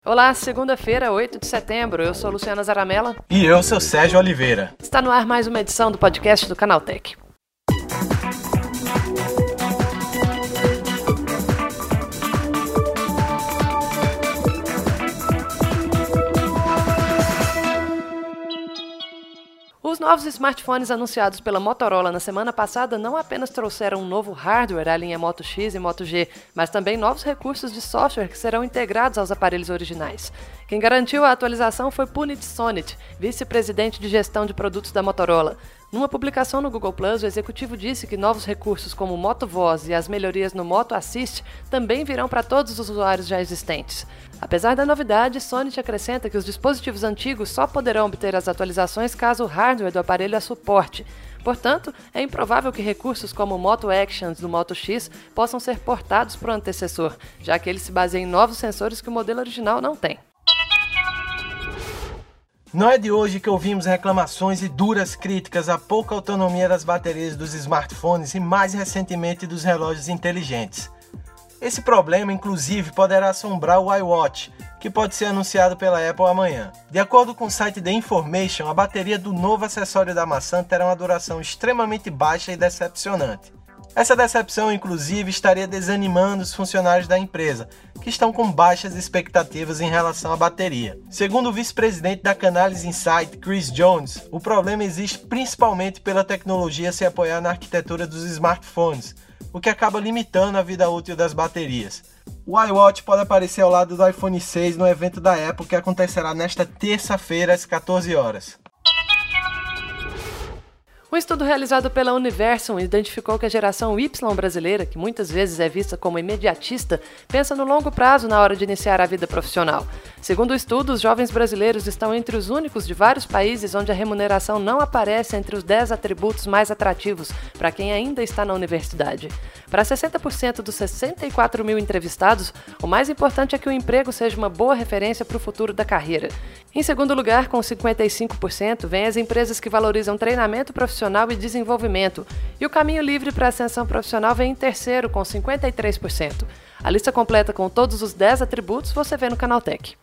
Olá, segunda-feira, 8 de setembro. Eu sou Luciana Zaramella. E eu sou Sérgio Oliveira. Está no ar mais uma edição do podcast do Canaltech. Os novos smartphones anunciados pela Motorola na semana passada não apenas trouxeram um novo hardware à linha Moto X e Moto G, mas também novos recursos de software que serão integrados aos aparelhos originais. Quem garantiu a atualização foi Punit Sonit, vice-presidente de gestão de produtos da Motorola. Numa publicação no Google+, o executivo disse que novos recursos como o Moto Voz e as melhorias no Moto Assist também virão para todos os usuários já existentes. Apesar da novidade, Sonit acrescenta que os dispositivos antigos só poderão obter as atualizações caso o hardware do aparelho a suporte. Portanto, é improvável que recursos como o Moto Actions do Moto X possam ser portados para o antecessor, já que ele se baseia em novos sensores que o modelo original não tem. Não é de hoje que ouvimos reclamações e duras críticas à pouca autonomia das baterias dos smartphones e mais recentemente dos relógios inteligentes. Esse problema, inclusive, poderá assombrar o iWatch, que pode ser anunciado pela Apple amanhã. De acordo com o site The Information, a bateria do novo acessório da maçã terá uma duração extremamente baixa e decepcionante. Essa decepção, inclusive, estaria desanimando os funcionários da empresa, que estão com baixas expectativas em relação à bateria. Segundo o vice-presidente da Canalys Insight, Chris Jones, o problema existe principalmente pela tecnologia se apoiar na arquitetura dos smartphones, o que acaba limitando a vida útil das baterias. O iWatch pode aparecer ao lado do iPhone 6 no evento da Apple que acontecerá nesta terça-feira às 14 horas. Um estudo realizado pela Universum identificou que a geração Y brasileira, que muitas vezes é vista como imediatista, pensa no longo prazo na hora de iniciar a vida profissional. Segundo o estudo, os jovens brasileiros estão entre os únicos de vários países onde a remuneração não aparece entre os 10 atributos mais atrativos para quem ainda está na universidade. Para 60% dos 64 mil entrevistados, o mais importante é que o emprego seja uma boa referência para o futuro da carreira. Em segundo lugar, com 55%, vêm as empresas que valorizam treinamento profissional e desenvolvimento, e o caminho livre para a ascensão profissional vem em terceiro, com 53%. A lista completa com todos os 10 atributos você vê no Canaltech.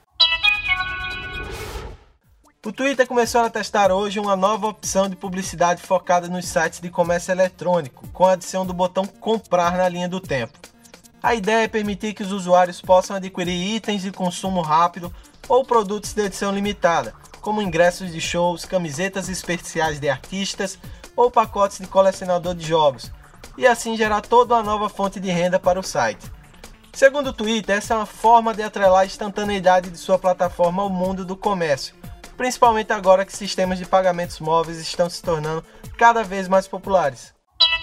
O Twitter começou a testar hoje uma nova opção de publicidade focada nos sites de comércio eletrônico, com a adição do botão comprar na linha do tempo. A ideia é permitir que os usuários possam adquirir itens de consumo rápido ou produtos de edição limitada, como ingressos de shows, camisetas especiais de artistas ou pacotes de colecionador de jogos, e assim gerar toda uma nova fonte de renda para o site. Segundo o Twitter, essa é uma forma de atrelar a instantaneidade de sua plataforma ao mundo do comércio, principalmente agora que sistemas de pagamentos móveis estão se tornando cada vez mais populares.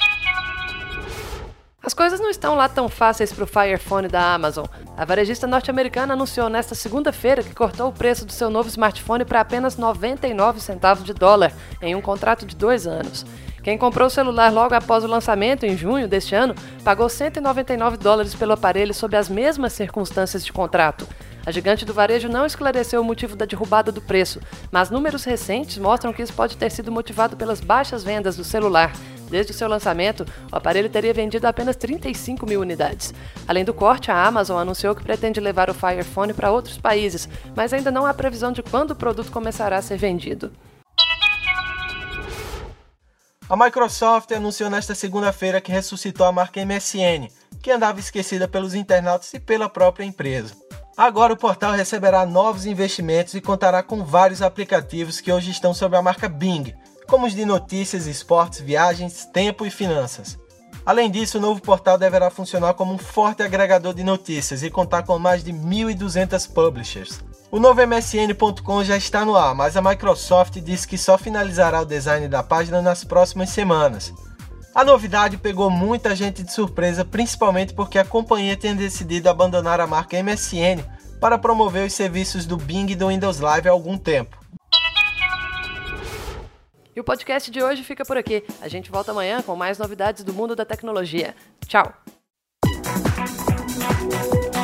As coisas não estão lá tão fáceis para o Fire Phone da Amazon. A varejista norte-americana anunciou nesta segunda-feira que cortou o preço do seu novo smartphone para apenas 99 centavos de dólar em um contrato de 2 anos. Quem comprou o celular logo após o lançamento, em junho deste ano, pagou $199 pelo aparelho sob as mesmas circunstâncias de contrato. A gigante do varejo não esclareceu o motivo da derrubada do preço, mas números recentes mostram que isso pode ter sido motivado pelas baixas vendas do celular. Desde o seu lançamento, o aparelho teria vendido apenas 35 mil unidades. Além do corte, a Amazon anunciou que pretende levar o Fire Phone para outros países, mas ainda não há previsão de quando o produto começará a ser vendido. A Microsoft anunciou nesta segunda-feira que ressuscitou a marca MSN, que andava esquecida pelos internautas e pela própria empresa. Agora o portal receberá novos investimentos e contará com vários aplicativos que hoje estão sob a marca Bing, como os de notícias, esportes, viagens, tempo e finanças. Além disso, o novo portal deverá funcionar como um forte agregador de notícias e contar com mais de 1.200 publishers. O novo MSN.com já está no ar, mas a Microsoft disse que só finalizará o design da página nas próximas semanas. A novidade pegou muita gente de surpresa, principalmente porque a companhia tinha decidido abandonar a marca MSN para promover os serviços do Bing e do Windows Live há algum tempo. E o podcast de hoje fica por aqui. A gente volta amanhã com mais novidades do mundo da tecnologia. Tchau!